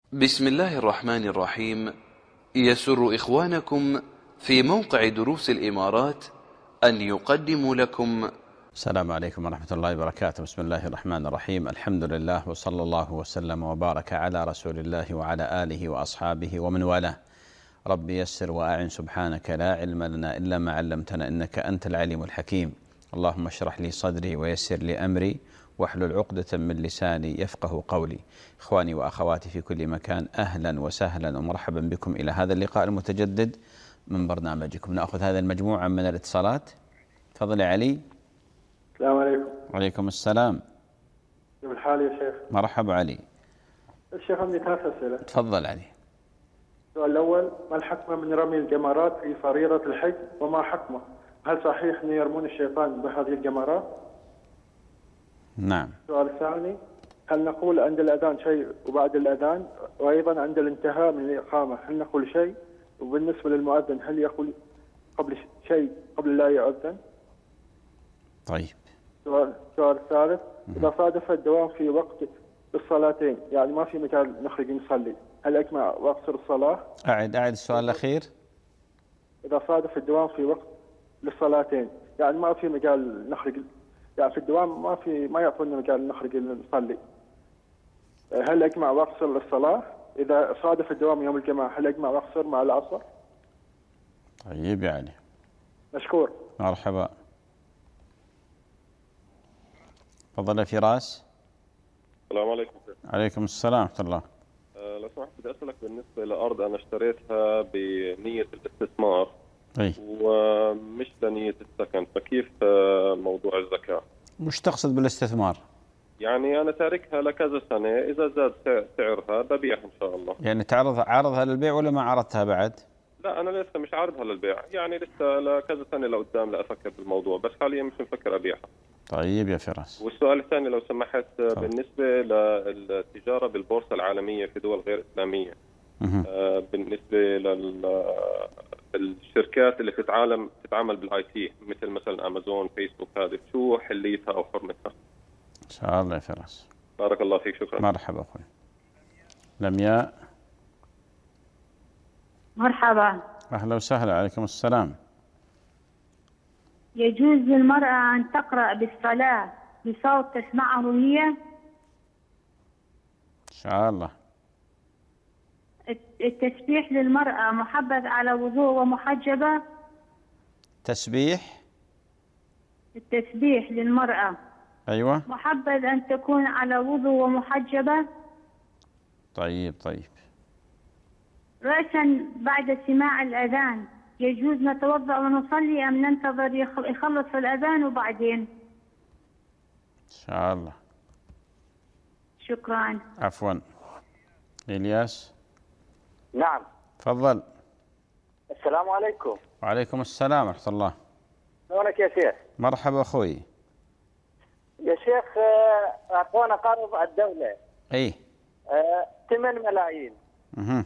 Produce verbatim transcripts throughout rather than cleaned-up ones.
بسم الله الرحمن الرحيم. يسر إخوانكم في موقع دروس الإمارات أن يقدموا لكم. السلام عليكم ورحمة الله وبركاته. بسم الله الرحمن الرحيم. الحمد لله وصلى الله وسلم وبارك على رسول الله وعلى آله وأصحابه ومن والاه. رب يسر وأعن، سبحانك لا علم لنا إلا ما علمتنا إنك أنت العليم الحكيم. اللهم اشرح لي صدري ويسر لي أمري واحلل عقدة من لساني يفقه قولي. إخواني وأخواتي في كل مكان، أهلا وسهلا ومرحبا بكم إلى هذا اللقاء المتجدد من برنامجكم. نأخذ هذه المجموعة من الاتصالات. تفضل يا علي. السلام عليكم. وعليكم السلام. كيف الحال يا شيخ؟ مرحبا علي. الشيخ عندي ثلاث أسئلة. تفضل علي. السؤال الأول: ما الحكمة من رمي الجمرات في فريضة الحج وما حكمه؟ هل صحيح أن يرمون الشيطان بهذه الجمرات؟ نعم. السؤال الثاني: هل نقول عند الأذان شيء وبعد الأذان، وأيضا عند الانتهاء من الإقامة هل نقول شيء؟ وبالنسبة للمؤذن هل يقول قبل شيء قبل لا يؤذن؟ طيب. السؤال الثالث: إذا صادف الدوام في وقت الصلاتين، يعني ما في مجال نخرج نصلي، هل أجمع وأقصر الصلاة؟ أعد أعد السؤال الأخير. إذا صادف الدوام في وقت للصلاتين، يعني ما في مجال نخرج، يعني في الدوام ما في ما يعطونا مجال نخرج نصلي، هل أجمع وأقصر للصلاة؟ إذا صادف الدوام يوم الجمعة هل أجمع وأقصر مع العصر؟ طيب يا علي. مشكور. مرحبا. تفضل يا فراس. السلام عليكم. عليكم السلام ورحمة الله. أه لو سمحت بدي أسألك بالنسبة لأرض أنا اشتريتها بنية الاستثمار. أي. ومش لنية السكن، فكيف أه موضوع الزكاة؟ وش تقصد بالاستثمار؟ يعني أنا تاركها لكذا سنة، إذا زاد سعرها ببيعها إن شاء الله. يعني تعرض عرضها للبيع ولا ما عرضتها بعد؟ لا أنا لسه مش عارضها للبيع، يعني لسه لكذا سنة لقدام لأفكر بالموضوع، بس حاليا مش مفكر أبيعها. طيب يا فراس. والسؤال الثاني لو سمحت، بالنسبة للتجارة بالبورصة العالمية في دول غير إسلامية، آه بالنسبة للشركات اللي تتعامل تتعامل بالاي تي مثل مثلا امازون، فيسبوك، هذه شو حليتها او حرمتها؟ ان شاء الله يا فراس. بارك الله فيك. شكرا. مرحبا اخوي. لمياء. مرحبا. اهلا وسهلا. عليكم السلام. يجوز للمرأة أن تقرأ بالصلاة بصوت تسمعه هي؟ إن شاء الله. التسبيح للمرأة محبذ على وضوء ومحجبة؟ تسبيح. التسبيح للمرأة أيوة. محبذ أن تكون على وضوء ومحجبة؟ طيب طيب. رأسا بعد سماع الأذان يجوز نتوضأ ونصلي أم ننتظر يخلص الأذان وبعدين؟ إن شاء الله. شكرا. عفوا. إلياس. نعم. تفضل. السلام عليكم. وعليكم السلام ورحمة الله. شلونك يا شيخ؟ مرحبا أخوي. يا شيخ أعطونا قرض الدولة. إيه. ثمان ملايين. اها.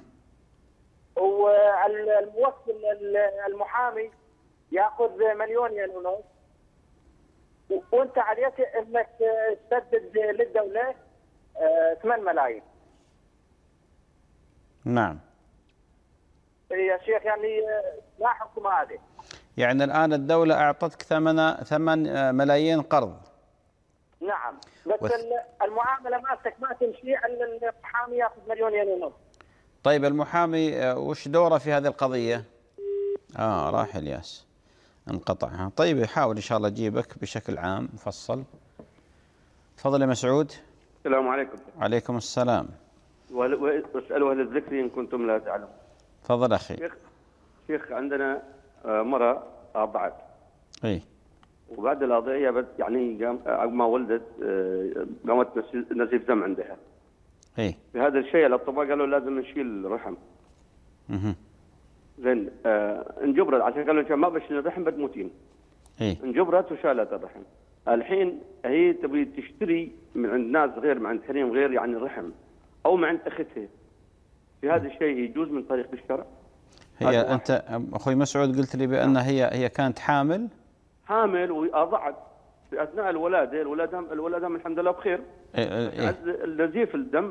والموكل المحامي ياخذ مليون ونص، وانت عليك انك تسدد للدوله ثمان ملايين. نعم. يا شيخ يعني ما حكم هذه؟ يعني الآن الدولة أعطتك ثمن ثمان ملايين قرض. نعم، بس وث... المعاملة مالتك ما تمشي الا المحامي ياخذ مليون ونص. طيب المحامي وش دوره في هذه القضية؟ آه راح الياس انقطع. طيب يحاول إن شاء الله أجيبك بشكل عام مفصل. تفضل يا مسعود. السلام عليكم. عليكم السلام. واسألوا أهل الذكر إن كنتم لا تعلمون. تفضل أخي. شيخ, شيخ عندنا مرة أرضعت. إيه. وبعد الأرضعية بس يعني قام ما ولدت قامت نزيف دم عندها. إيه. في هذا الشيء الأطباء قالوا لازم نشيل الرحم. اها. زين آه انجبرت عشان قالوا ما بشيل الرحم بتموتين. إيه. انجبرت وشالت الرحم. الحين هي تبي تشتري من عند ناس غير، من عند حريم غير يعني الرحم، أو من عند أختها. في هذا الشيء يجوز من طريق الشرع؟ هي أنت أخوي مسعود قلت لي بأن هي هي كانت حامل. حامل وأضعت في أثناء الولادة. الولادة الولادة الحمد لله بخير. إيه إيه. نزيف الدم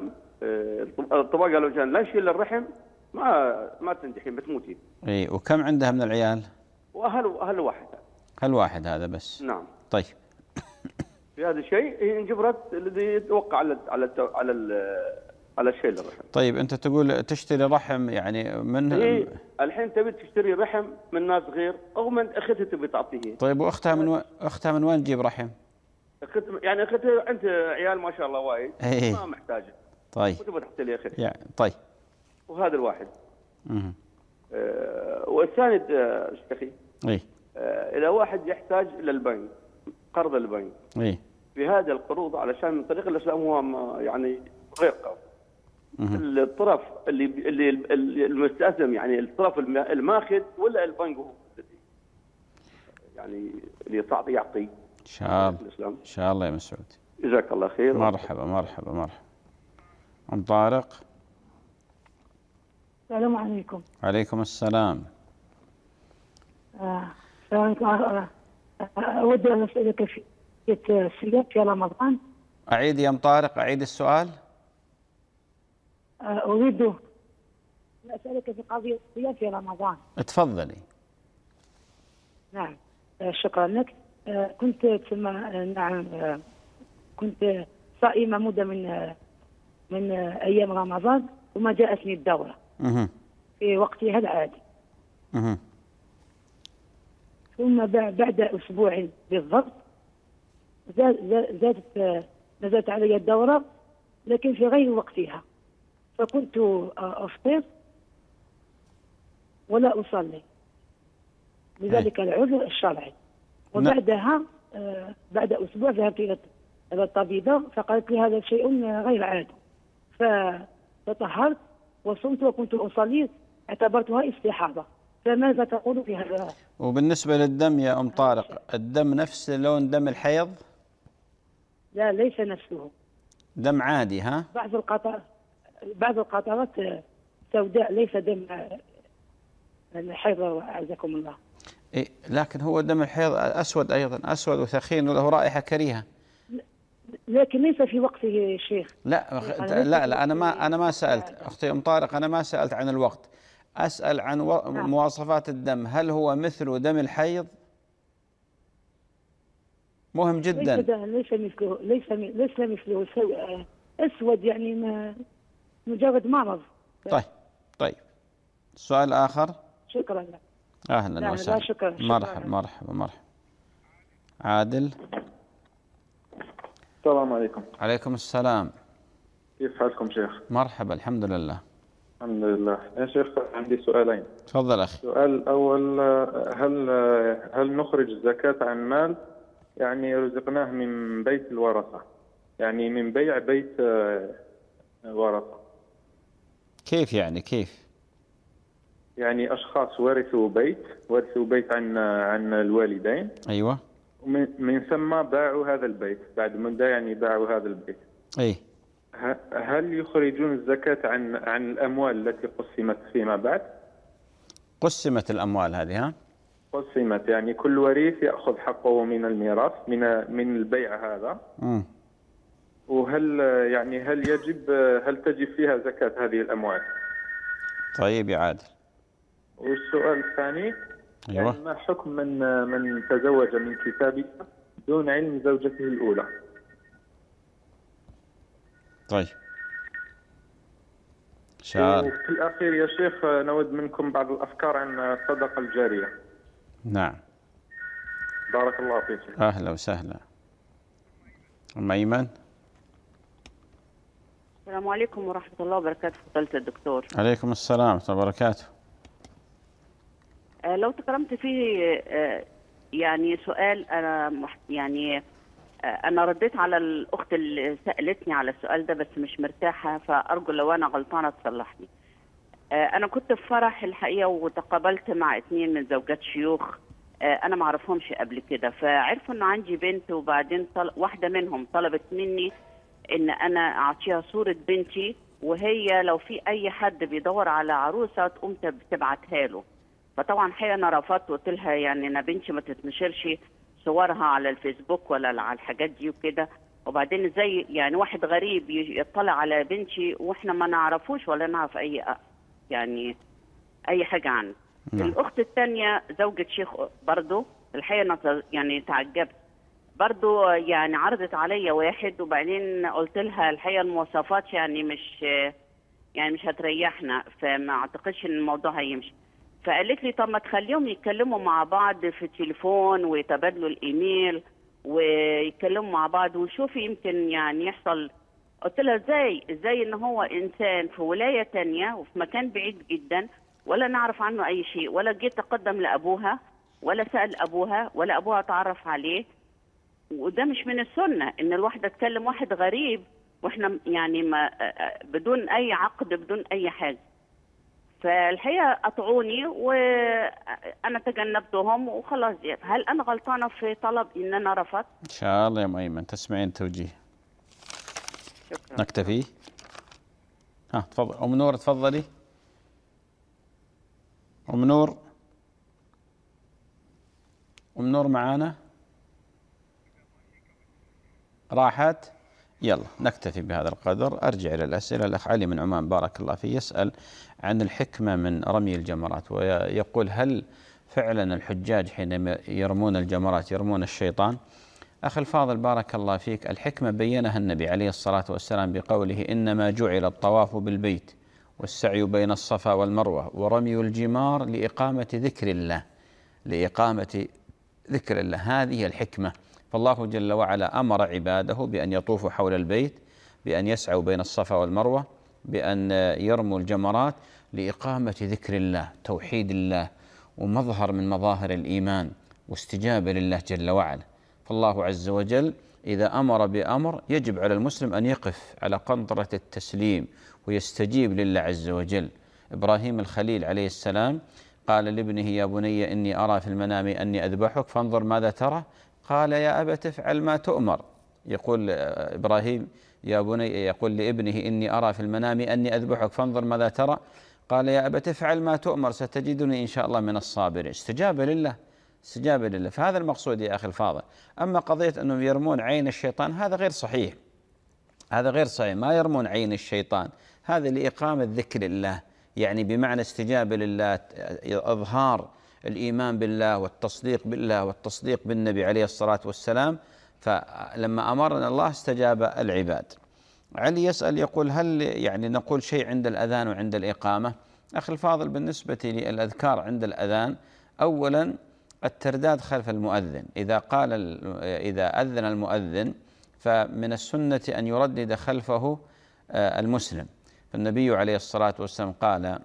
الطباق قالوا عشان لا نشيل الرحم ما ما تنجحين بتموتين. اي وكم عندها من العيال؟ واهل اهل واحد. هل واحد هذا بس؟ نعم. طيب. في هذا الشيء هي انجبرت الذي يتوقع على على على على الشيء الرحم. طيب انت تقول تشتري رحم يعني من هي الحين تبي تشتري رحم من ناس غير او من اختها تبي تعطيه. طيب واختها من و... اختها من وين تجيب رحم؟ اخت يعني اختها عندها عيال ما شاء الله وايد ايه. ما محتاجه. طيب. وتبغى تحطي لي اختها. يعني طيب. وهذا الواحد. اها. أه والثاني شيخي. اي. أه اذا واحد يحتاج الى البنك قرض البنك. اي. في هذا القروض علشان من طريق الاسلام هو يعني غير قوي. الطرف اللي اللي المستأثم يعني الطرف الماخذ ولا البنك هو يعني اللي تعطي يعطي. ان شاء الله ان شاء الله يا مسعود. جزاك الله خير. مرحبا مرحبا مرحبا. ام طارق. السلام عليكم. عليكم السلام. آه. أود أن أسألك في الصيام في رمضان. أعيد يا أم طارق أعيد السؤال. أريد أن أسألك في قضية الصيام في رمضان. تفضلي. نعم شكرا لك. كنت ثم نعم كنت صائمة مدة من من أيام رمضان ثم جاءتني الدورة أه. في وقتها العادي. أه. ثم بعد أسبوع بالضبط زادت نزلت علي الدورة لكن في غير وقتها، فكنت أفطر ولا أصلي لذلك العذر الشرعي. وبعدها بعد أسبوع ذهبت إلى الطبيبة فقالت لي هذا شيء غير عادي، فتطهرت وصمت وكنت أصلي اعتبرتها استحاضة. فماذا تقول في هذا؟ وبالنسبة للدم يا أم طارق، الدم نفس لون دم الحيض؟ لا ليس نفسه، دم عادي. ها؟ بعض القطرات بعض القطرات سوداء ليس دم الحيض أعزكم الله. إيه لكن هو دم الحيض أسود أيضا، أسود وثخين وله رائحة كريهة. لكن ليس في وقته شيخ. لا لا لا أنا ما أنا ما سألت أختي أم طارق، أنا ما سألت عن الوقت، أسأل عن و... نعم. مواصفات الدم، هل هو مثل دم الحيض؟ مهم جدا. ليس مثله ليس ليس مثله أسود يعني ما مجرد مرض. طيب طيب السؤال الآخر. شكرا لك. أهلا وسهلا. شكرا. مرحبا مرحبا مرحبا. عادل. السلام عليكم. عليكم السلام. كيف حالكم شيخ؟ مرحبا الحمد لله. الحمد لله. يا شيخ عندي سؤالين. تفضل أخي. السؤال الأول، هل هل نخرج الزكاة عن مال يعني رزقناه من بيت الورثة، يعني من بيع بيت ورثة؟ كيف يعني كيف؟ يعني أشخاص ورثوا بيت ورثوا بيت عن عن الوالدين. أيوة. ومن من ثم باعوا هذا البيت بعد مدة، يعني باعوا هذا البيت. أي. هل يخرجون الزكاة عن عن الأموال التي قسمت فيما بعد؟ قسمت الأموال هذه. ها؟ قسمت يعني كل وريث يأخذ حقه من الميراث من من البيع هذا. امم وهل يعني هل يجب هل تجب فيها زكاة هذه الأموال؟ طيب يا عادل. والسؤال الثاني، أيوة. يعني ما حكم من من تزوج من كتابه دون علم زوجته الأولى؟ طيب. شاء. وفي الأخير يا شيخ نود منكم بعض الأفكار عن الصدقة الجارية. نعم. بارك الله فيك. أهلا وسهلا. أم أيمن. السلام عليكم ورحمة الله وبركاته. فضيلة الدكتور. عليكم السلام ورحمة الله وبركاته. آه لو تكرمت فيه آه يعني سؤال، أنا يعني آه أنا رديت على الأخت اللي سألتني على السؤال ده بس مش مرتاحة، فأرجو لو أنا غلطانة تصلحني. آه أنا كنت في فرح الحقيقة وتقابلت مع اثنين من زوجات شيوخ آه أنا ما أعرفهمش قبل كده، فعرفوا إن عندي بنت، وبعدين طل... واحدة منهم طلبت مني إن أنا أعطيها صورة بنتي، وهي لو في أي حد بيدور على عروسة تقوم تبعتها له. فطبعا الحقيقة أنا رفضت وقلت لها يعني أنا بنتي ما تتنشرش صورها على الفيسبوك ولا على الحاجات دي وكده، وبعدين ازاي يعني واحد غريب يطلع على بنتي واحنا ما نعرفوش ولا نعرف اي يعني اي حاجه عنه. نعم. الاخت الثانيه زوجة شيخ برضه، الحقيقه يعني تعجبت برضه، يعني عرضت عليا واحد وبعدين قلت لها الحقيقه المواصفات يعني مش يعني مش هتريحنا، فما اعتقدش ان الموضوع هيمشي. فقالت لي طب ما تخليهم يتكلموا مع بعض في التليفون ويتبادلوا الايميل ويتكلموا مع بعض وشوفي يمكن يعني يحصل. قلت لها ازاي ازاي ان هو انسان في ولايه ثانيه وفي مكان بعيد جدا ولا نعرف عنه اي شيء، ولا جيت تقدم لابوها ولا سال ابوها ولا ابوها تعرف عليه، وده مش من السنه ان الواحده تكلم واحد غريب واحنا يعني ما بدون اي عقد بدون اي حاجه. فالحقيقه قطعوني وانا تجنبتهم وخلاص. هل انا غلطانه في طلب ان انا رفضت؟ ان شاء الله يا ام ايمن تسمعين توجيه. شكرا. نكتفي. ها تفضل ام نور، تفضلي ام نور. ام نور معانا؟ راحت؟ يلا نكتفي بهذا القدر. أرجع إلى الأسئلة. الأخ علي من عمان بارك الله فيه يسأل عن الحكمة من رمي الجمرات، ويقول هل فعلا الحجاج حينما يرمون الجمرات يرمون الشيطان؟ أخي الفاضل بارك الله فيك، الحكمة بينها النبي عليه الصلاة والسلام بقوله إنما جعل الطواف بالبيت والسعي بين الصفا والمروة ورمي الجمار لإقامة ذكر الله، لإقامة ذكر الله. هذه الحكمة. فالله جل وعلا أمر عباده بأن يطوفوا حول البيت، بأن يسعوا بين الصفا والمروة، بأن يرموا الجمرات لإقامة ذكر الله، توحيد الله، ومظهر من مظاهر الإيمان واستجابة لله جل وعلا. فالله عز وجل إذا أمر بأمر يجب على المسلم أن يقف على قنطرة التسليم ويستجيب لله عز وجل. إبراهيم الخليل عليه السلام قال لابنه يا بني إني أرى في المنام أني أذبحك فانظر ماذا ترى، قال يا أبت افعل ما تؤمر. يقول إبراهيم يا بني يقول لابنه إني أرى في المنام أني أذبحك فانظر ماذا ترى، قال يا أبت افعل ما تؤمر ستجدني إن شاء الله من الصابرين. استجابة لله، استجابة لله. فهذا المقصود يا أخي الفاضل. أما قضية أنهم يرمون عين الشيطان هذا غير صحيح، هذا غير صحيح. ما يرمون عين الشيطان، هذا لإقامة ذكر الله، يعني بمعنى استجابة لله، إظهار الإيمان بالله والتصديق بالله والتصديق بالنبي عليه الصلاة والسلام. فلما أمرنا الله استجاب العباد. علي يسأل يقول هل يعني نقول شيء عند الأذان وعند الإقامة؟ أخي الفاضل بالنسبة للأذكار عند الأذان، أولا الترداد خلف المؤذن. إذا قال إذا أذن المؤذن فمن السنة أن يردد خلفه المسلم. فالنبي عليه الصلاة والسلام قال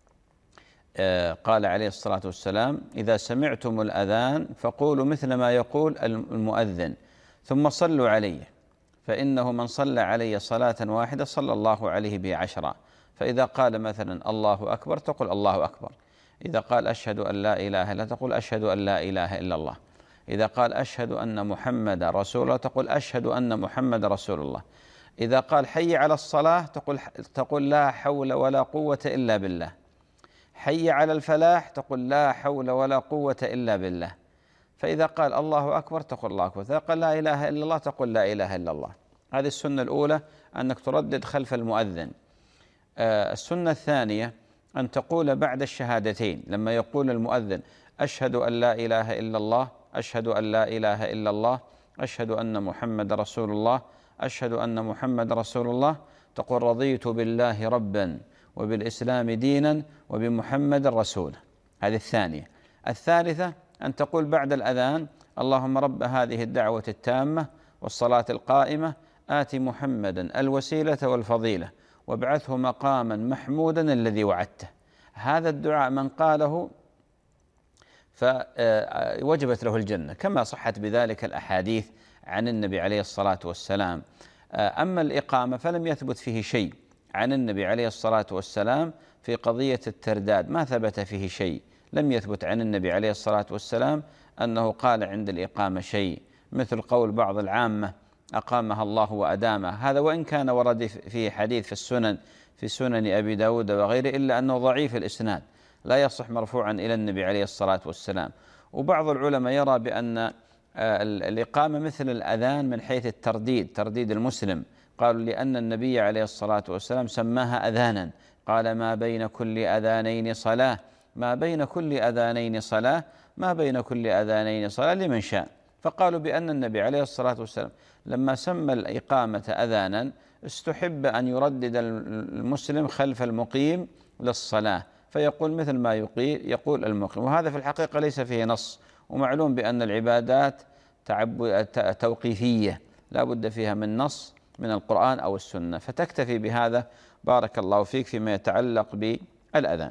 قال عليه الصلاة والسلام إذا سمعتم الأذان فقولوا مثل ما يقول المؤذن ثم صلوا علي فإنه من صلى علي صلاة واحدة صلى الله عليه به عشرا. فإذا قال مثلا الله أكبر تقول الله أكبر، إذا قال أشهد أن لا إله إلا تقول أشهد أن لا إله إلا الله، إذا قال أشهد أن محمد رسول الله تقول أشهد أن محمد رسول الله، إذا قال حي على الصلاة تقول تقول لا حول ولا قوة إلا بالله، حي على الفلاح تقول لا حول ولا قوة إلا بالله. فإذا قال الله أكبر تقول الله أكبر، إذا قال لا إله إلا الله تقول لا إله إلا الله. هذه السنة الأولى أنك تردد خلف المؤذن. آه السنة الثانية أن تقول بعد الشهادتين لما يقول المؤذن أشهد أن لا إله إلا الله، أشهد أن لا إله إلا الله، أشهد أن محمد رسول الله، أشهد أن محمد رسول الله، تقول رضيت بالله ربا وبالإسلام دينا وبمحمد رسولا. هذه الثانية. الثالثة أن تقول بعد الأذان اللهم رب هذه الدعوة التامة والصلاة القائمة آت محمدا الوسيلة والفضيلة وابعثه مقاما محمودا الذي وعدته. هذا الدعاء من قاله فوجبت له الجنة كما صحت بذلك الأحاديث عن النبي عليه الصلاة والسلام. أما الإقامة فلم يثبت فيه شيء عن النبي عليه الصلاة والسلام في قضية الترداد، ما ثبت فيه شيء، لم يثبت عن النبي عليه الصلاة والسلام أنه قال عند الإقامة شيء، مثل قول بعض العامة أقامها الله وأدامها، هذا وإن كان ورد فيه حديث في السنن في سنن أبي داود وغيره إلا أنه ضعيف الإسناد لا يصح مرفوعا إلى النبي عليه الصلاة والسلام. وبعض العلماء يرى بأن الإقامة مثل الأذان من حيث الترديد، ترديد المسلم. قالوا لأن النبي عليه الصلاة والسلام سماها أذانا، قال ما بين كل أذانين صلاة، ما بين كل أذانين صلاة، ما بين كل أذانين صلاة لمن شاء. فقالوا بأن النبي عليه الصلاة والسلام لما سمى الإقامة أذانا استحب أن يردد المسلم خلف المقيم للصلاة، فيقول مثل ما يقول المقيم. وهذا في الحقيقة ليس فيه نص، ومعلوم بأن العبادات توقيفية لا بد فيها من نص من القرآن أو السنة، فتكتفي بهذا بارك الله فيك فيما يتعلق بالأذان.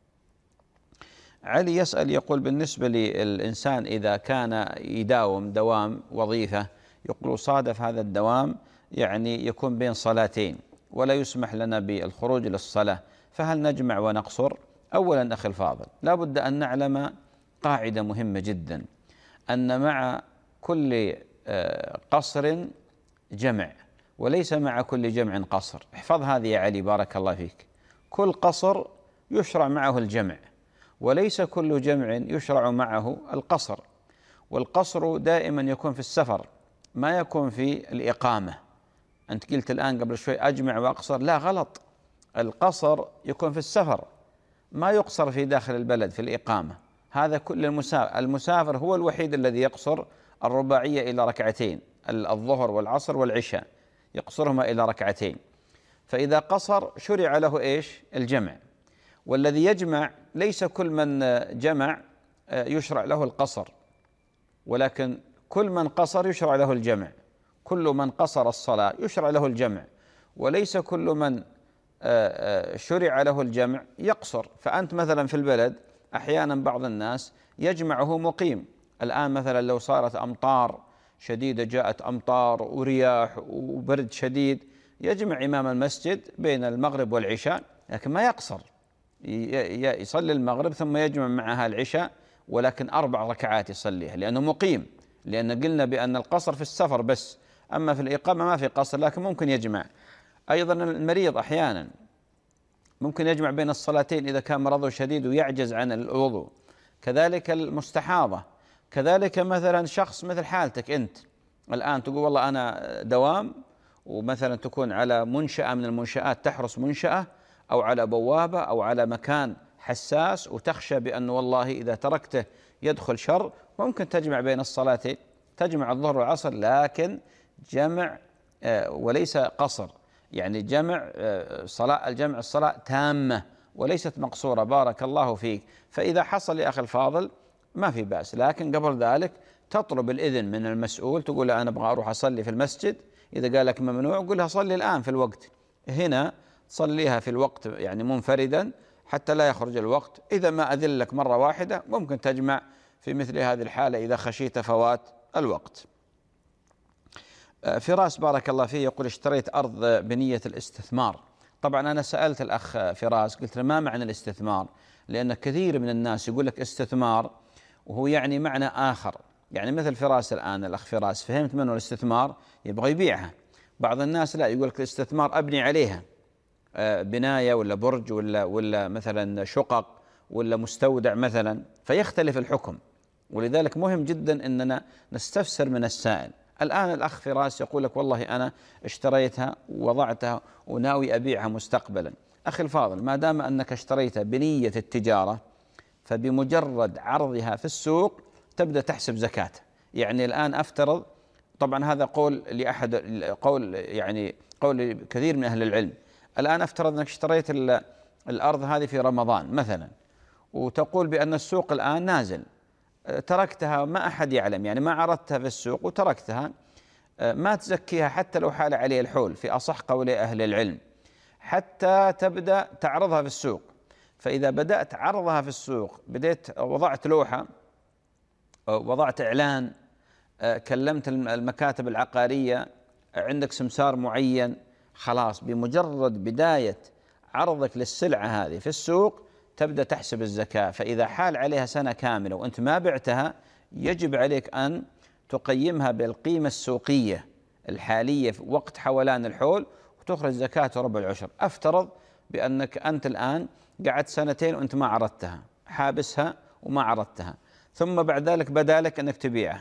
علي يسأل يقول بالنسبة للإنسان إذا كان يداوم دوام وظيفة، يقول صادف هذا الدوام يعني يكون بين صلاتين ولا يسمح لنا بالخروج للصلاة، فهل نجمع ونقصر؟ أولا أخي الفاضل، لا بد أن نعلم قاعدة مهمة جدا، أن مع كل قصر جمع وليس مع كل جمع قصر. احفظ هذه يا علي بارك الله فيك، كل قصر يشرع معه الجمع وليس كل جمع يشرع معه القصر. والقصر دائما يكون في السفر ما يكون في الإقامة. أنت قلت الآن قبل شوي أجمع وأقصر، لا غلط، القصر يكون في السفر ما يقصر في داخل البلد في الإقامة. هذا كل المسافر، المسافر هو الوحيد الذي يقصر الرباعية إلى ركعتين، الظهر والعصر والعشاء يقصرهما إلى ركعتين. فإذا قصر شرع له إيش؟ الجمع. والذي يجمع ليس كل من جمع يشرع له القصر، ولكن كل من قصر يشرع له الجمع. كل من قصر الصلاة يشرع له الجمع، وليس كل من شرع له الجمع يقصر. فأنت مثلا في البلد أحيانا بعض الناس يجمعه مقيم. الآن مثلا لو صارت أمطار شديدة، جاءت أمطار ورياح وبرد شديد، يجمع إمام المسجد بين المغرب والعشاء، لكن ما يقصر، يصلي المغرب ثم يجمع معها العشاء، ولكن أربع ركعات يصليها لأنه مقيم، لأن قلنا بأن القصر في السفر بس، أما في الإقامة ما في قصر، لكن ممكن يجمع. أيضا المريض أحيانا ممكن يجمع بين الصلاتين إذا كان مرضه شديد ويعجز عن الوضوء. كذلك المستحاضة، كذلك مثلا شخص مثل حالتك أنت الآن تقول والله أنا دوام، ومثلا تكون على منشأة من المنشآت تحرس منشأة أو على بوابة أو على مكان حساس، وتخشى بأنه والله إذا تركته يدخل شر، ممكن تجمع بين الصلاتين، تجمع الظهر والعصر، لكن جمع وليس قصر، يعني جمع صلاة، الجمع الصلاة تامة وليست مقصورة بارك الله فيك. فإذا حصل يا أخي الفاضل ما في بأس، لكن قبل ذلك تطلب الإذن من المسؤول، تقول أنا أبغى أروح أصلي في المسجد، إذا قال لك ممنوع قل لها صلي الآن في الوقت، هنا تصليها في الوقت يعني منفردا حتى لا يخرج الوقت. إذا ما أذن لك مرة واحدة ممكن تجمع في مثل هذه الحالة إذا خشيت فوات الوقت. فراس بارك الله فيه يقول اشتريت أرض بنية الاستثمار. طبعا أنا سألت الأخ فراس قلت له ما معنى الاستثمار، لأن كثير من الناس يقول لك استثمار وهو يعني معنى آخر، يعني مثل فراس الآن الأخ فراس فهمت منه الاستثمار يبغى يبيعها، بعض الناس لا يقول لك الاستثمار أبني عليها بناية ولا برج ولا ولا مثلا شقق ولا مستودع مثلا، فيختلف الحكم. ولذلك مهم جدا أننا نستفسر من السائل. الآن الأخ فراس يقول لك والله أنا اشتريتها ووضعتها وناوي أبيعها مستقبلا. أخي الفاضل، ما دام أنك اشتريتها بنية التجارة فبمجرد عرضها في السوق تبدأ تحسب زكاة. يعني الآن أفترض، طبعا هذا قول لأحد قول يعني قول كثير من أهل العلم، الآن أفترض أنك اشتريت الأرض هذه في رمضان مثلا، وتقول بأن السوق الآن نازل، تركتها ما أحد يعلم، يعني ما عرضتها في السوق وتركتها، ما تزكيها حتى لو حال عليه الحول في أصح قولي أهل العلم، حتى تبدأ تعرضها في السوق. فإذا بدأت عرضها في السوق، بديت وضعت لوحة، وضعت إعلان، كلمت المكاتب العقارية، عندك سمسار معين، خلاص بمجرد بداية عرضك للسلعة هذه في السوق تبدأ تحسب الزكاة. فإذا حال عليها سنة كاملة وأنت ما بعتها يجب عليك أن تقيمها بالقيمة السوقية الحالية في وقت حولان الحول وتخرج زكاة ربع العشر. أفترض بأنك أنت الآن قعدت سنتين وأنت ما عرضتها، حابسها وما عرضتها، ثم بعد ذلك بدا لك أنك تبيعها،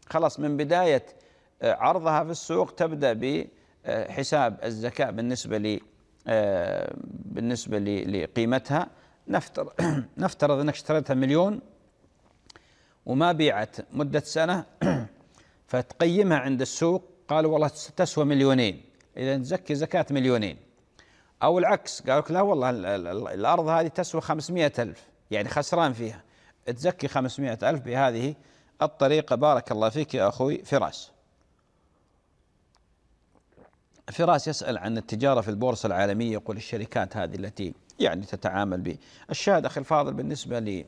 خلاص من بداية عرضها في السوق تبدأ بحساب الزكاة بالنسبة ل بالنسبة لقيمتها. نفترض نفترض أنك اشتريتها مليون وما بيعت مدة سنة، فتقيمها عند السوق قالوا والله تسوى مليونين، إذا تزكي زكاة مليونين. أو العكس، قالوا لك لا والله الأرض هذه تسوى خمسمائة ألف، يعني خسران فيها، تزكي خمسمائة ألف بهذه الطريقة. بارك الله فيك يا أخوي فراس. فراس يسأل عن التجارة في البورصة العالمية، يقول الشركات هذه التي يعني تتعامل به. الشاهد أخي الفاضل بالنسبة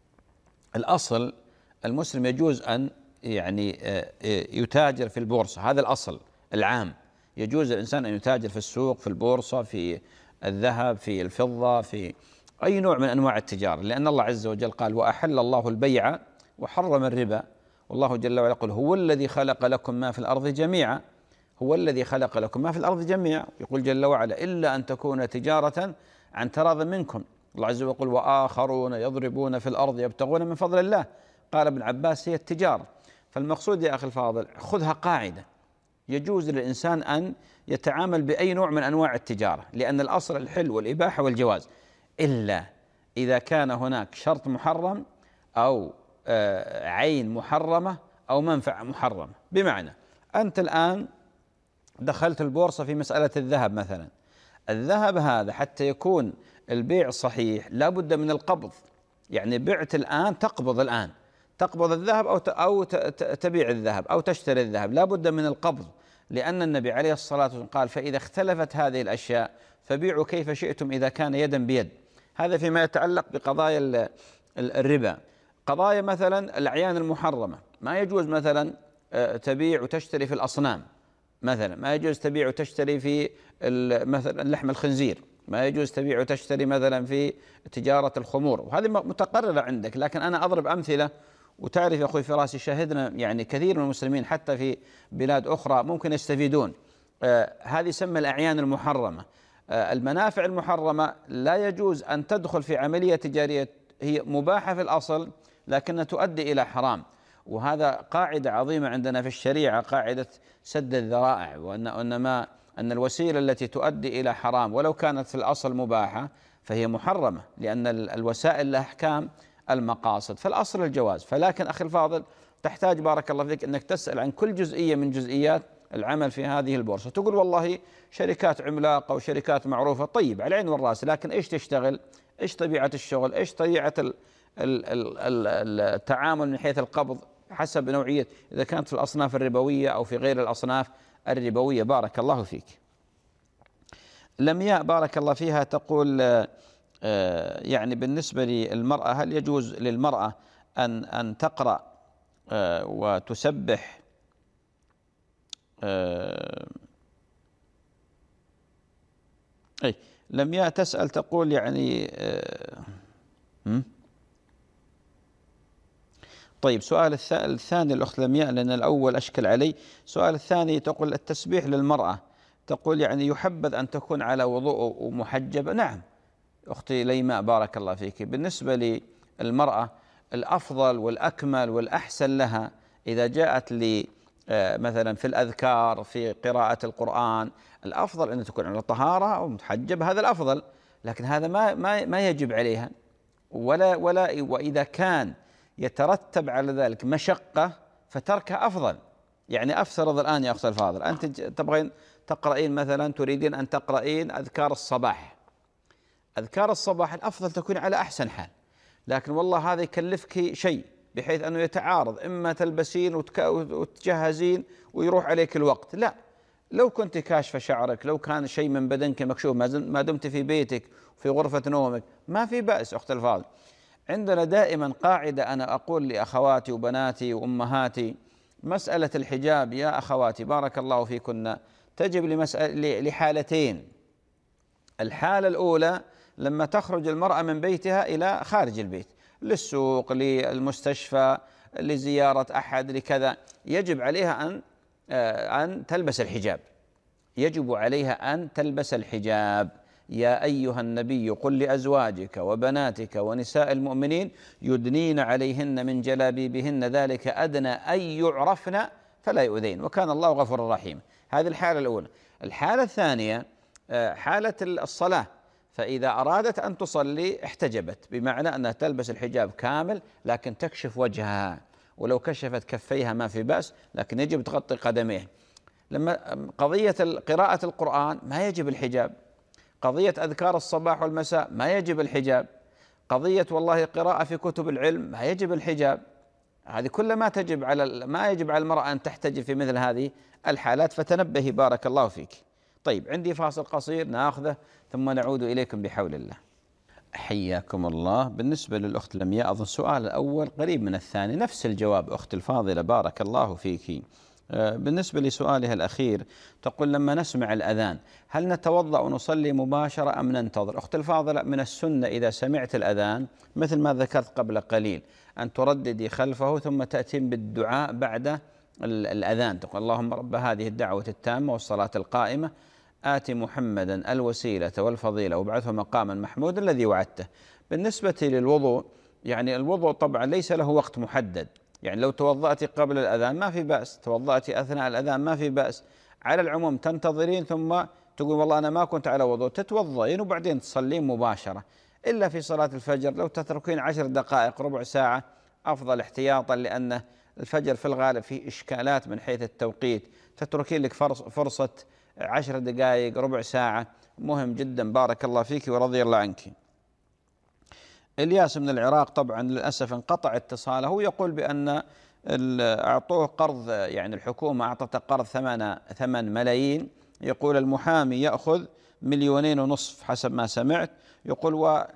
للأصل المسلم يجوز أن يعني يتاجر في البورصة، هذا الأصل العام. يجوز الإنسان أن يتاجر في السوق، في البورصة، في الذهب، في الفضة، في أي نوع من أنواع التجارة، لأن الله عز وجل قال وأحل الله البيع وحرم الربا. والله جل وعلا يقول هو الذي خلق لكم ما في الأرض جميعا، هو الذي خلق لكم ما في الأرض جميعا. يقول جل وعلا إلا أن تكون تجارة عن تراض منكم. الله عز وجل يقول وآخرون يضربون في الأرض يبتغون من فضل الله. قال ابن عباس هي التجارة. فالمقصود يا أخي الفاضل خذها قاعدة، يجوز للإنسان أن يتعامل بأي نوع من أنواع التجارة، لأن الأصل الحل والإباحة والجواز، إلا إذا كان هناك شرط محرم أو عين محرمة أو منفعة محرمة. بمعنى أنت الآن دخلت البورصة في مسألة الذهب مثلا، الذهب هذا حتى يكون البيع صحيح لا بد من القبض، يعني بعت الآن تقبض الآن تقبض الذهب أو أو تبيع الذهب أو تشتري الذهب، لا بد من القبض، لأن النبي عليه الصلاة والسلام قال فإذا اختلفت هذه الأشياء فبيعوا كيف شئتم إذا كان يدا بيد. هذا فيما يتعلق بقضايا الربا. قضايا مثلا الأعيان المحرمة، ما يجوز مثلا تبيع وتشتري في الأصنام مثلا، ما يجوز تبيع وتشتري في مثلا لحم الخنزير، ما يجوز تبيع وتشتري مثلا في تجارة الخمور، وهذه متقررة عندك. لكن أنا أضرب أمثلة، وتعرف يا أخوي فراس شاهدنا يعني كثير من المسلمين حتى في بلاد أخرى ممكن يستفيدون. آه هذه يسمى الأعيان المحرمة. آه المنافع المحرمة لا يجوز أن تدخل في عملية تجارية، هي مباحة في الأصل لكنها تؤدي إلى حرام. وهذا قاعدة عظيمة عندنا في الشريعة، قاعدة سد الذرائع، وأن أنما أن الوسيلة التي تؤدي إلى حرام ولو كانت في الأصل مباحة فهي محرمة، لأن الوسائل لها أحكام المقاصد، فالأصل الجواز. فلكن أخي الفاضل تحتاج بارك الله فيك أنك تسأل عن كل جزئية من جزئيات العمل في هذه البورصة. تقول والله شركات عملاقة وشركات معروفة، طيب على العين والرأس، لكن إيش تشتغل؟ إيش طبيعة الشغل؟ إيش طبيعة التعامل من حيث القبض حسب نوعية، إذا كانت في الأصناف الربوية أو في غير الأصناف الربوية. بارك الله فيك. لمياء بارك الله فيها تقول يعني بالنسبة للمرأة هل يجوز للمرأة أن أن تقرأ وتسبح أي لمياء تسأل تقول يعني طيب. سؤال الثاني الأخت لمياء، لأن الأول أشكل علي. سؤال الثاني تقول التسبيح للمرأة، تقول يعني يحبذ أن تكون على وضوء ومحجبة. نعم أختي ليماء بارك الله فيك، بالنسبة للمرأة الأفضل والأكمل والأحسن لها إذا جاءت لي مثلا في الأذكار في قراءة القرآن، الأفضل أن تكون على طهارة أو متحجبة، هذا الأفضل. لكن هذا ما ما ما يجب عليها، ولا ولا وإذا كان يترتب على ذلك مشقة فتركها أفضل. يعني أفترض الآن يا أخي الفاضل أنت تبغين تقرأين مثلا، تريدين أن تقرأين أذكار الصباح، أذكار الصباح الأفضل تكون على أحسن حال، لكن والله هذا يكلفك شيء بحيث أنه يتعارض، إما تلبسين وتجهزين ويروح عليك الوقت. لا، لو كنت كاشفة شعرك، لو كان شيء من بدنك مكشوف ما دمت في بيتك في غرفة نومك ما في بأس. أخت الفاضل عندنا دائما قاعدة أنا أقول لأخواتي وبناتي وأمهاتي، مسألة الحجاب يا أخواتي بارك الله فيكن تجب لمسألة لحالتين. الحالة الأولى لما تخرج المرأة من بيتها إلى خارج البيت، للسوق، للمستشفى، لزيارة أحد، لكذا، يجب عليها أن أن تلبس الحجاب، يجب عليها أن تلبس الحجاب، يا أيها النبي قل لأزواجك وبناتك ونساء المؤمنين يدنين عليهن من جلابيبهن ذلك أدنى أن يعرفن فلا يؤذين وكان الله غفورا رحيما. هذه الحالة الأولى. الحالة الثانية حالة الصلاة، فإذا أرادت أن تصلي احتجبت، بمعنى أنها تلبس الحجاب كامل لكن تكشف وجهها، ولو كشفت كفيها ما في بأس، لكن يجب تغطي قدميها. لما قضية قراءة القرآن ما يجب الحجاب، قضية أذكار الصباح والمساء ما يجب الحجاب، قضية والله قراءة في كتب العلم ما يجب الحجاب. هذه كلها ما تجب على ما يجب على المرأة أن تحتجب في مثل هذه الحالات، فتنبهي بارك الله فيك. طيب عندي فاصل قصير ناخذه ثم نعود إليكم بحول الله. حياكم الله. بالنسبة للأخت لمياء أظن السؤال الأول قريب من الثاني، نفس الجواب أخت الفاضلة بارك الله فيك. بالنسبة لسؤالها الأخير تقول لما نسمع الأذان هل نتوضأ ونصلي مباشرة أم ننتظر؟ أخت الفاضلة من السنة إذا سمعت الأذان مثل ما ذكرت قبل قليل أن ترددي خلفه ثم تأتين بالدعاء بعد الأذان، تقول اللهم رب هذه الدعوة التامة والصلاة القائمة آت محمدا الوسيلة والفضيلة وابعثه مقاما محمودا الذي وعدته. بالنسبة للوضوء يعني الوضوء طبعا ليس له وقت محدد، يعني لو توضأت قبل الأذان ما في بأس، توضأت أثناء الأذان ما في بأس، على العموم تنتظرين ثم تقول والله أنا ما كنت على وضوء، تتوضئين وبعدين تصلين مباشرة. إلا في صلاة الفجر لو تتركين عشر دقائق ربع ساعة أفضل احتياطا، لأن الفجر في الغالب فيه إشكالات من حيث التوقيت، تتركين لك فرصة عشر دقائق ربع ساعة، مهم جدا بارك الله فيك ورضي الله عنك. الياس من العراق طبعا للأسف انقطع اتصاله، هو يقول بأن أعطوه قرض، يعني الحكومة أعطته قرض ثمانية ثمان ملايين، يقول المحامي يأخذ مليونين ونصف حسب ما سمعت، يقول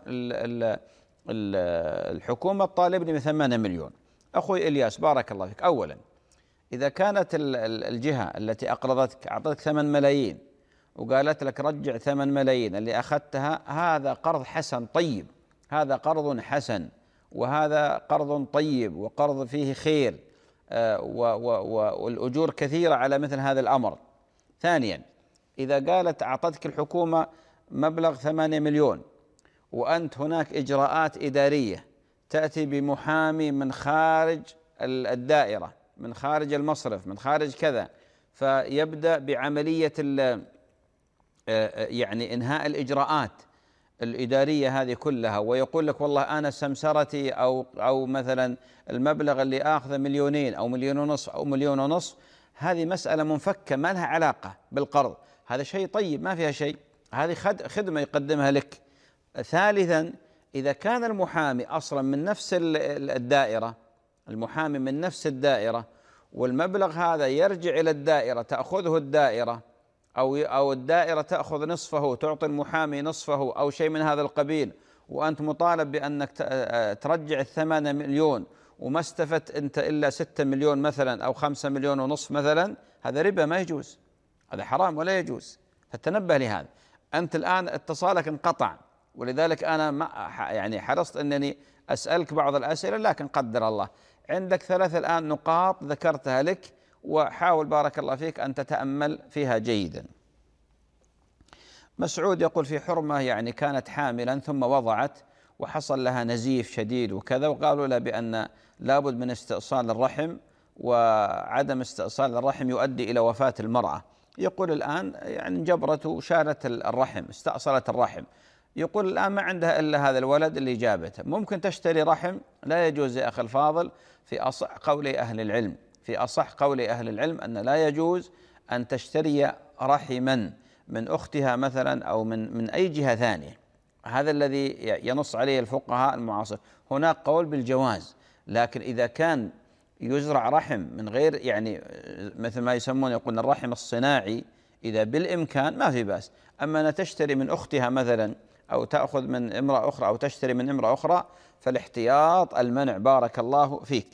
والحكومة طالبني بثمانية مليون. أخوي إلياس بارك الله فيك، أولا إذا كانت الجهة التي أقرضتك أعطتك ثمان ملايين وقالت لك رجع ثمان ملايين اللي أخذتها، هذا قرض حسن طيب، هذا قرض حسن وهذا قرض طيب وقرض فيه خير والأجور كثيرة على مثل هذا الأمر. ثانيا إذا قالت أعطتك الحكومة مبلغ ثمانية مليون وأنت هناك إجراءات إدارية تأتي بمحامي من خارج الدائرة، من خارج المصرف، من خارج كذا، فيبدأ بعملية يعني إنهاء الإجراءات الإدارية هذه كلها، ويقول لك والله أنا سمسرتي أو أو مثلا المبلغ اللي آخذه مليونين أو مليون ونصف أو مليون ونصف، هذه مسألة منفكة ما لها علاقة بالقرض، هذا شيء طيب ما فيها شيء، هذه خدمة يقدمها لك. ثالثا إذا كان المحامي أصلا من نفس الدائرة، المحامي من نفس الدائرة والمبلغ هذا يرجع إلى الدائرة تأخذه الدائرة أو أو الدائرة تأخذ نصفه تعطي المحامي نصفه أو شيء من هذا القبيل، وأنت مطالب بأنك ترجع الثمانية مليون وما استفدت أنت إلا ستة مليون مثلا أو خمسة مليون ونصف مثلا، هذا ربا ما يجوز، هذا حرام ولا يجوز، فتنبه لهذا. أنت الآن اتصالك انقطع، ولذلك أنا ما يعني حرصت أنني أسألك بعض الأسئلة، لكن قدر الله عندك ثلاث الآن نقاط ذكرتها لك، وحاول بارك الله فيك أن تتأمل فيها جيدا. مسعود يقول في حرمة يعني كانت حاملا ثم وضعت وحصل لها نزيف شديد وكذا، وقالوا لها بأن لابد من استئصال الرحم، وعدم استئصال الرحم يؤدي إلى وفاة المرأة. يقول الآن يعني انجبرت وشالت الرحم، استأصلت الرحم، يقول الآن ما عندها إلا هذا الولد اللي جابته، ممكن تشتري رحم؟ لا يجوز يا أخي الفاضل، في أصح قول أهل العلم، في أصح قول أهل العلم أن لا يجوز أن تشتري رحما من أختها مثلا أو من من أي جهة ثانية، هذا الذي ينص عليه الفقهاء المعاصر. هناك قول بالجواز، لكن إذا كان يزرع رحم من غير يعني مثل ما يسمون يقولون الرحم الصناعي، إذا بالإمكان ما في بأس. أما أن تشتري من أختها مثلا أو تأخذ من امرأة أخرى أو تشتري من امرأة أخرى، فالاحتياط المنع بارك الله فيك.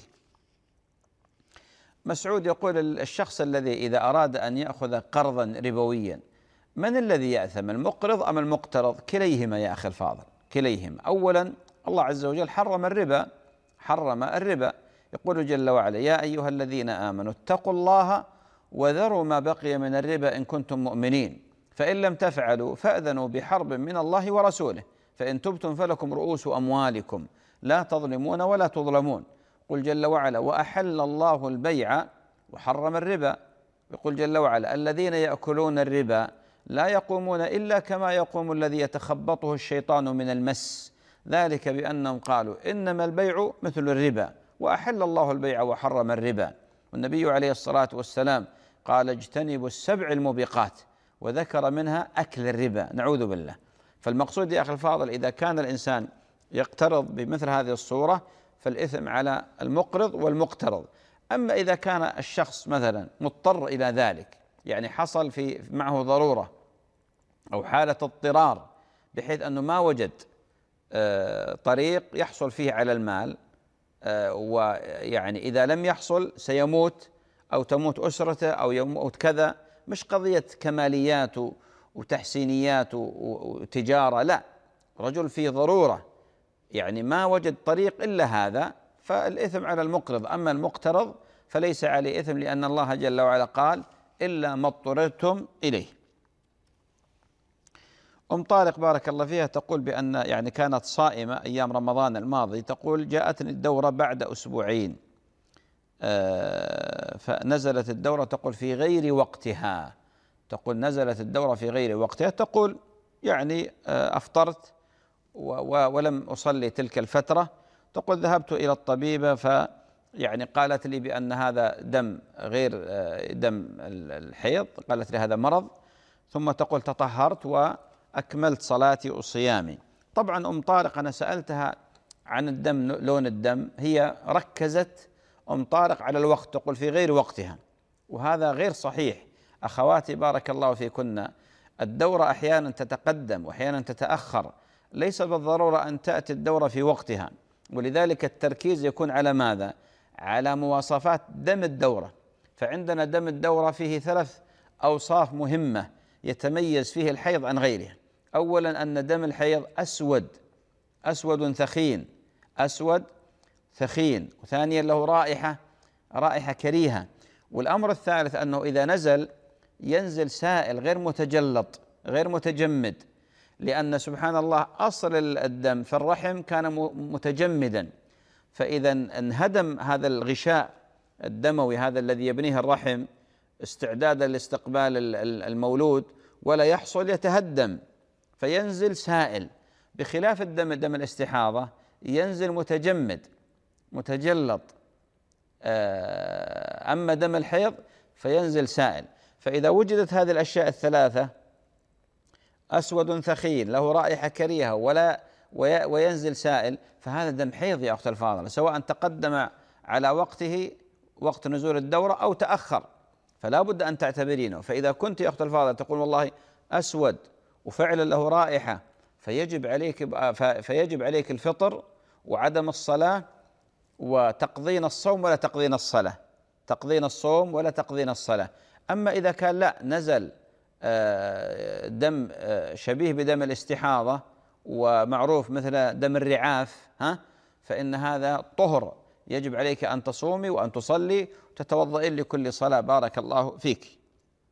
مسعود يقول الشخص الذي إذا أراد أن يأخذ قرضا ربويا من الذي يأثم، المقرض أم المقترض؟ كليهما يا أخي الفاضل، كليهما. أولا الله عز وجل حرم الربا، حرم الربا، يقول جل وعلا يا أيها الذين آمنوا اتقوا الله وذروا ما بقي من الربا إن كنتم مؤمنين، فإن لم تفعلوا فأذنوا بحرب من الله ورسوله، فإن تبتم فلكم رؤوس أموالكم لا تظلمون ولا تظلمون. قل جل وعلا: وأحل الله البيع وحرم الربا. يقول جل وعلا: الذين يأكلون الربا لا يقومون إلا كما يقوم الذي يتخبطه الشيطان من المس، ذلك بأنهم قالوا إنما البيع مثل الربا وأحل الله البيع وحرم الربا. والنبي عليه الصلاة والسلام قال: اجتنبوا السبع الموبقات، وذكر منها أكل الربا، نعوذ بالله. فالمقصود يا أخي الفاضل، إذا كان الإنسان يقترض بمثل هذه الصورة فالإثم على المقرض والمقترض. أما إذا كان الشخص مثلا مضطر إلى ذلك، يعني حصل في معه ضرورة أو حالة اضطرار بحيث أنه ما وجد طريق يحصل فيه على المال، ويعني إذا لم يحصل سيموت أو تموت أسرته أو يموت كذا، مش قضية كماليات وتحسينيات وتجارة، لا، رجل في ضرورة يعني ما وجد طريق إلا هذا، فالإثم على المقرض. أما المقترض فليس عليه إثم، لأن الله جل وعلا قال: إلا ما اضطررتم إليه. أم طارق بارك الله فيها تقول بأن يعني كانت صائمة أيام رمضان الماضي، تقول: جاءتني الدورة بعد أسبوعين، فنزلت الدورة، تقول في غير وقتها، تقول نزلت الدورة في غير وقتها، تقول يعني أفطرت ولم أصلي تلك الفترة. تقول: ذهبت إلى الطبيبة ف يعني قالت لي بأن هذا دم غير دم الحيض، قالت لي هذا مرض. ثم تقول: تطهرت وأكملت صلاتي وصيامي. طبعا أم طارق أنا سألتها عن الدم، لون الدم، هي ركزت أم طارق على الوقت، تقول في غير وقتها، وهذا غير صحيح. أخواتي بارك الله فيكن، الدورة أحيانا تتقدم وأحيانا تتأخر، ليس بالضرورة أن تأتي الدورة في وقتها، ولذلك التركيز يكون على ماذا؟ على مواصفات دم الدورة. فعندنا دم الدورة فيه ثلاث أوصاف مهمة يتميز فيه الحيض عن غيره. أولا أن دم الحيض أسود، أسود ثخين، أسود ثخين. وثانيا له رائحة، رائحة كريهة. والأمر الثالث أنه إذا نزل ينزل سائل غير متجلط غير متجمد، لأن سبحان الله أصل الدم في الرحم كان متجمدا، فإذا انهدم هذا الغشاء الدموي هذا الذي يبنيه الرحم استعدادا لاستقبال المولود ولا يحصل، يتهدم فينزل سائل، بخلاف الدم دم الاستحاضة ينزل متجمد متجلط. أما دم الحيض فينزل سائل. فإذا وجدت هذه الأشياء الثلاثة، أسود ثخين له رائحة كريهة ولا وينزل سائل، فهذا دم حيض يا أخت الفاضلة، سواء تقدم على وقته وقت نزول الدورة أو تأخر، فلا بد أن تعتبرينه. فإذا كنت يا أخت الفاضلة تقول والله أسود وفعلا له رائحة، فيجب عليك فيجب عليك الفطر وعدم الصلاة وتقضين الصوم ولا تقضين الصلاة، تقضين الصوم ولا تقضين الصلاة. أما إذا كان لا نزل دم شبيه بدم الاستحاضة ومعروف مثل دم الرعاف، ها، فإن هذا طهر، يجب عليك أن تصومي وأن تصلي وتتوضئين لكل صلاة. بارك الله فيك.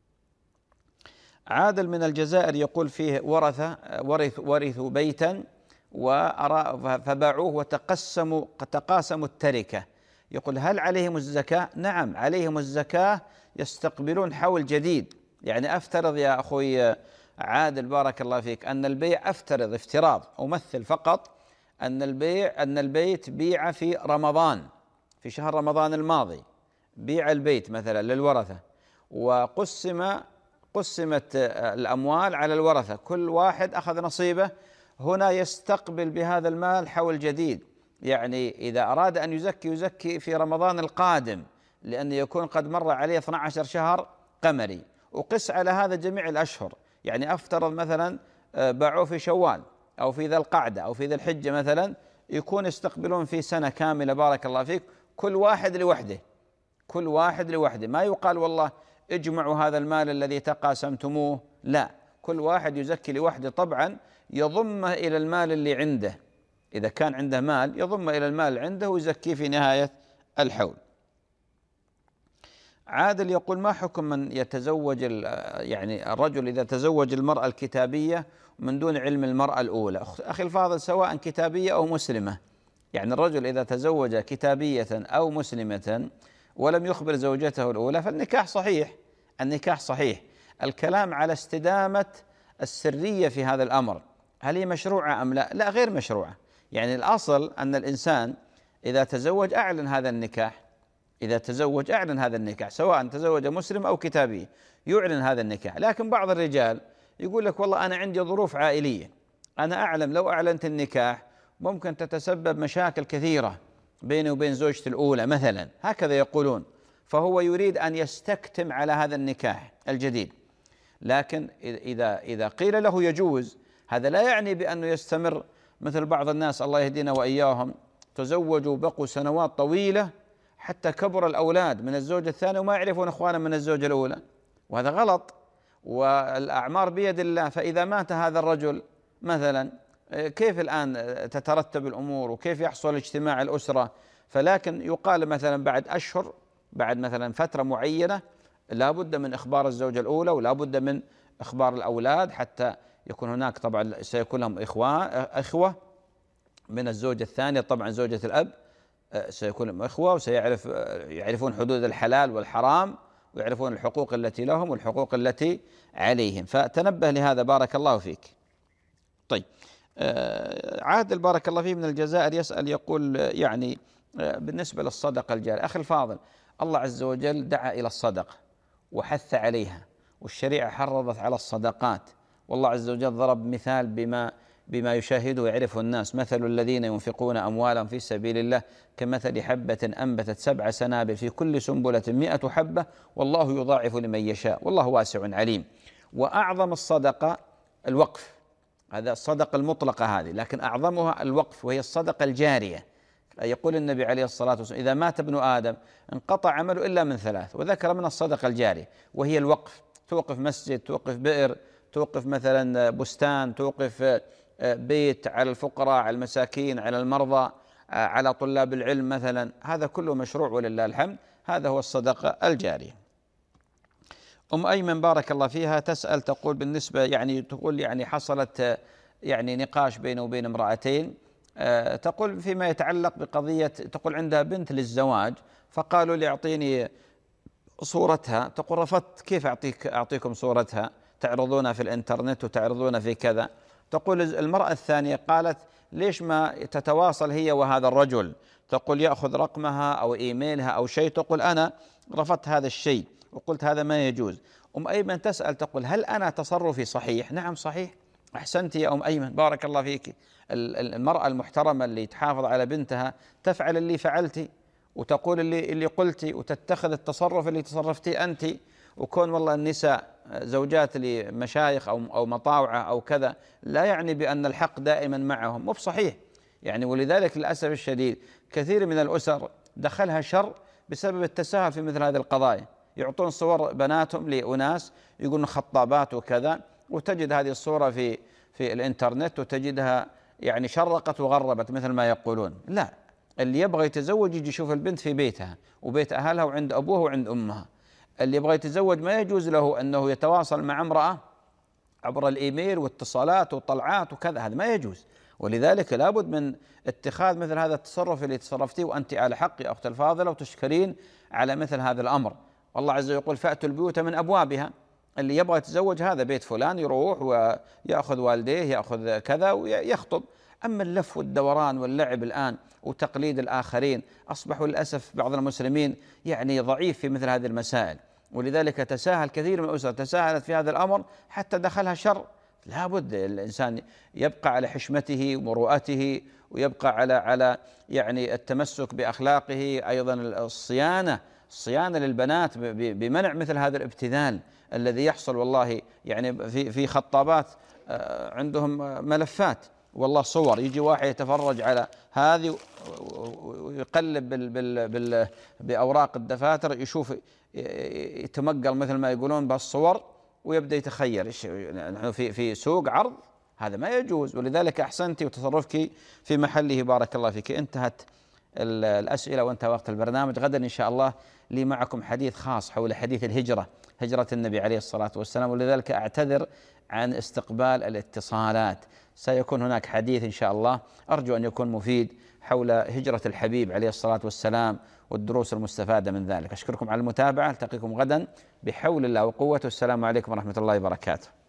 عادل من الجزائر يقول فيه ورثة ورث ورثوا بيتا فباعوه وتقسموا تقاسموا التركة، يقول هل عليهم الزكاة؟ نعم عليهم الزكاة، يستقبلون حول جديد. يعني أفترض يا أخوي عادل بارك الله فيك أن البيع، أفترض افتراض أمثل فقط أن البيع أن البيت بيع في رمضان، في شهر رمضان الماضي بيع البيت مثلا للورثة، وقسم قسمت الأموال على الورثة، كل واحد أخذ نصيبه. هنا يستقبل بهذا المال حول جديد، يعني إذا أراد أن يزكي يزكي في رمضان القادم، لأن يكون قد مر عليه اثني عشر شهر قمري، وقس على هذا جميع الأشهر. يعني أفترض مثلا باعوه في شوال أو في ذا القعدة أو في ذا الحجة مثلا، يكون يستقبلون في سنة كاملة بارك الله فيك، كل واحد لوحده، كل واحد لوحده. ما يقال والله اجمعوا هذا المال الذي تقاسمتموه، لا، كل واحد يزكي لوحده. طبعا يضمه إلى المال اللي عنده، إذا كان عنده مال يضمه إلى المال عنده ويزكيه في نهاية الحول. عادل يقول ما حكم من يتزوج يعني الرجل إذا تزوج المرأة الكتابية من دون علم المرأة الأولى؟ أخي الفاضل، سواء كتابية أو مسلمة، يعني الرجل إذا تزوج كتابية أو مسلمة ولم يخبر زوجته الأولى فالنكاح صحيح، النكاح صحيح. الكلام على استدامة السرية في هذا الأمر، هل هي مشروعة أم لا؟ لا، غير مشروعة. يعني الأصل أن الإنسان إذا تزوج أعلن هذا النكاح، إذا تزوج أعلن هذا النكاح، سواء تزوج مسلم أو كتابي يعلن هذا النكاح. لكن بعض الرجال يقول لك والله أنا عندي ظروف عائلية، أنا أعلم لو أعلنت النكاح ممكن تتسبب مشاكل كثيرة بيني وبين زوجتي الأولى مثلا، هكذا يقولون، فهو يريد أن يستكتم على هذا النكاح الجديد. لكن إذا إذا قيل له يجوز، هذا لا يعني بأنه يستمر مثل بعض الناس الله يهدينا وإياهم، تزوجوا بقوا سنوات طويلة حتى كبر الأولاد من الزوجة الثانية وما يعرفون إخوانا من الزوجة الأولى، وهذا غلط، والأعمار بيد الله. فإذا مات هذا الرجل مثلا كيف الآن تترتب الأمور وكيف يحصل اجتماع الأسرة؟ فلكن يقال مثلا بعد أشهر، بعد مثلا فترة معينة، لا بد من إخبار الزوجة الأولى ولا بد من إخبار الأولاد، حتى يكون هناك طبعا سيكون لهم إخوة إخوة من الزوجة الثانية، طبعا زوجة الأب سيكون لهم إخوة وسيعرف يعرفون حدود الحلال والحرام ويعرفون الحقوق التي لهم والحقوق التي عليهم. فتنبه لهذا، بارك الله فيك. طيب، عادل بارك الله فيه من الجزائر يسأل يقول يعني بالنسبة للصدقة الجارية، أخي الفاضل، الله عز وجل دعا إلى الصدقة وحث عليها، والشريعة حرضت على الصدقات، والله عز وجل ضرب مثال بما بما يشاهده ويعرفه الناس: مثل الذين ينفقون أموالهم في سبيل الله كمثل حبة أنبتت سبع سنابل في كل سنبلة مئة حبة والله يضاعف لمن يشاء والله واسع عليم. وأعظم الصدقة الوقف، هذا الصدقة المطلقة هذه، لكن أعظمها الوقف وهي الصدقة الجارية. يقول النبي عليه الصلاة والسلام: إذا مات ابن آدم انقطع عمله إلا من ثلاث، وذكر من الصدقة الجارية وهي الوقف. توقف مسجد، توقف بئر، توقف مثلا بستان، توقف بيت على الفقراء، على المساكين، على المرضى، على طلاب العلم مثلا، هذا كله مشروع ولله الحمد، هذا هو الصدقة الجارية. أم أيمن بارك الله فيها تسأل تقول بالنسبة يعني تقول يعني حصلت يعني نقاش بينه وبين امرأتين، تقول فيما يتعلق بقضية، تقول عندها بنت للزواج فقالوا لي أعطيني صورتها، تقول رفضت، كيف أعطيك أعطيكم صورتها، تعرضونها في الإنترنت وتعرضونها في كذا. تقول المرأة الثانية قالت ليش ما تتواصل هي وهذا الرجل، تقول يأخذ رقمها أو إيميلها أو شيء، تقول أنا رفضت هذا الشيء وقلت هذا ما يجوز. أم أيمن تسأل تقول هل أنا تصرفي صحيح؟ نعم صحيح، أحسنت يا أم أيمن بارك الله فيك. المرأة المحترمة اللي تحافظ على بنتها تفعل اللي فعلتي وتقول اللي اللي قلتي وتتخذ التصرف اللي تصرفتي أنت. وكون والله النساء زوجات لمشايخ أو أو مطاوعة أو كذا لا يعني بأن الحق دائما معهم، مو بصحيح يعني. ولذلك للأسف الشديد كثير من الأسر دخلها شر بسبب التساهل في مثل هذه القضايا، يعطون صور بناتهم لأناس يقولون خطابات وكذا، وتجد هذه الصورة في في الإنترنت وتجدها يعني شرقت وغربت مثل ما يقولون. لا، اللي يبغى يتزوج يجي يشوف البنت في بيتها وبيت أهلها وعند أبوها وعند أمها. اللي يبغى يتزوج ما يجوز له أنه يتواصل مع امرأة عبر الإيميل واتصالات وطلعات وكذا، هذا ما يجوز. ولذلك لابد من اتخاذ مثل هذا التصرف اللي تصرفتيه وأنت على حق يا أخت الفاضلة، وتشكرين على مثل هذا الأمر. والله عز وجل يقول فأتوا البيوت من أبوابها. اللي يبغى يتزوج هذا بيت فلان يروح ويأخذ والديه يأخذ كذا ويخطب. أما اللف والدوران واللعب الآن وتقليد الآخرين، أصبحوا للأسف بعض المسلمين يعني ضعيف في مثل هذه المسائل، ولذلك تساهل كثير من الأسر تساهلت في هذا الأمر حتى دخلها شر. لا بد الإنسان يبقى على حشمته ومروءته ويبقى على على يعني التمسك بأخلاقه، أيضا الصيانة الصيانة للبنات بمنع مثل هذا الابتذال الذي يحصل. والله يعني في في خطابات عندهم ملفات والله صور، يجي واحد يتفرج على هذه ويقلب بال بال بال بأوراق الدفاتر، يشوف يتمقل مثل ما يقولون بالصور ويبدأ يتخيل نحن في في سوق عرض، هذا ما يجوز. ولذلك أحسنتي وتصرفك في محله بارك الله فيك. انتهت الأسئلة وانتهى وقت البرنامج. غدا إن شاء الله لي معكم حديث خاص حول حديث الهجرة، هجرة النبي عليه الصلاة والسلام، ولذلك أعتذر عن استقبال الاتصالات. سيكون هناك حديث إن شاء الله أرجو أن يكون مفيد حول هجرة الحبيب عليه الصلاة والسلام والدروس المستفادة من ذلك. أشكركم على المتابعة، ألتقيكم غدا بحول الله وقوته. السلام عليكم ورحمة الله وبركاته.